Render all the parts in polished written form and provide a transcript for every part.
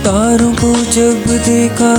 तारों को जब देखा,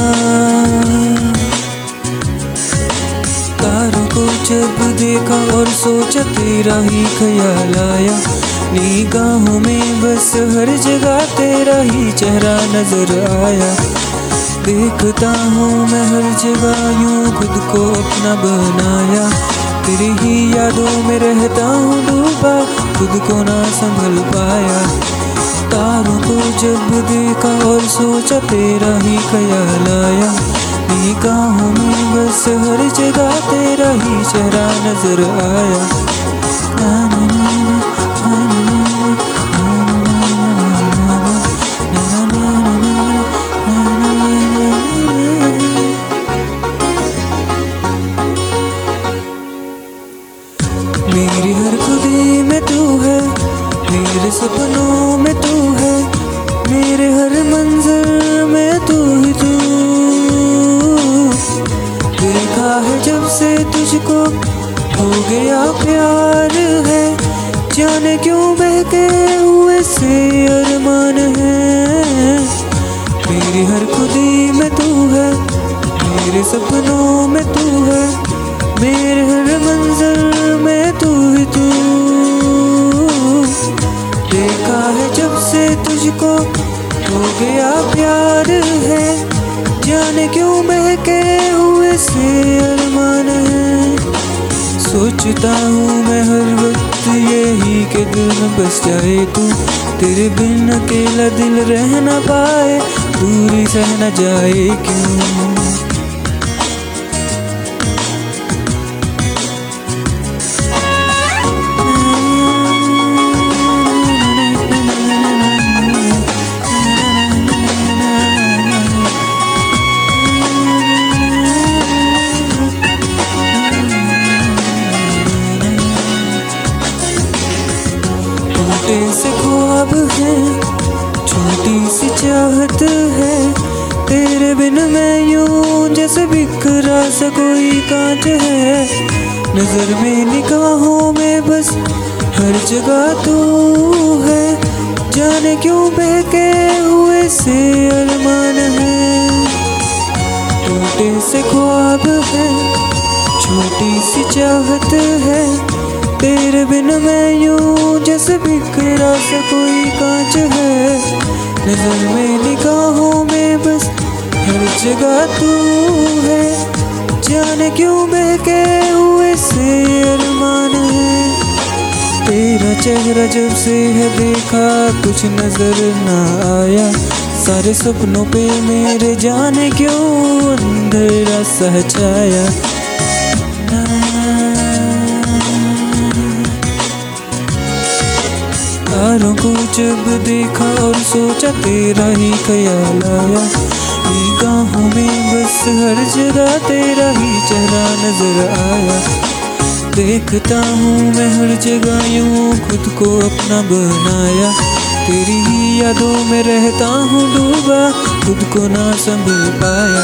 तारों को जब देखा और सोचा तेरा ही ख्याल आया। निगाहों में बस हर जगह तेरा ही चेहरा नजर आया। देखता हूँ मैं हर जगह यूं खुद को अपना बनाया। तेरी ही यादों में रहता हूँ डूबा, खुद को ना संभल पाया। तारों को जब देखा और सोचा तेरा ही ख्याल आया। निगाहों में बस हर जगह तेरा ही चेहरा नजर आया। मेरी हर खुदी में तू है, मेरे सपनों में तू है, मेरे हर मंजर में तू ही तू। देखा है जब से तुझको हो गया प्यार है, जाने क्यों बहके हुए से अरमान है। मेरी हर खुदी में तू है, मेरे सपनों में तू है, मेरे हर मंजर में तू ही तू। देखा है जब से तुझको हो गया प्यार है, जाने क्यों बहके हुए से अरमान है। सोचता हूँ मैं हर वक्त यही के दिल में बस जाए तू। तेरे बिन अकेला दिल रह ना पाए, दूरी सह न जाए क्यों। छोटे से ख्वाब है, छोटी सी चाहत है, तेरे बिन मैं यूं जैसे बिखरा सा कोई कांच है। नजर में निगाहों में बस हर जगह तू है, जाने क्यों बहके हुए से अरमान है। छोटे से ख्वाब है, छोटी सी चाहत है, तेरे बिन मैं यूं जैसे बिखरा सा कोई कांच है। नजर में निगाहों में बस हर जगह तू है, जाने क्यों बहके हुए से अरमान है। तेरा चेहरा जब से है देखा कुछ नजर ना आया, सारे सपनों पे मेरे जाने क्यों अंधेरा सा छाया। तारों को जब देखा और सोचा तेरा ही ख्याल आया। निगाहों में बस हर जगह तेरा ही चेहरा नजर आया। देखता हूँ मैं हर जगह यूं खुद को अपना बनाया। तेरी ही यादों में रहता हूँ डूबा, खुद को ना संभल पाया।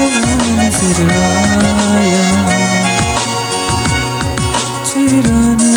नजर आया, चेहरा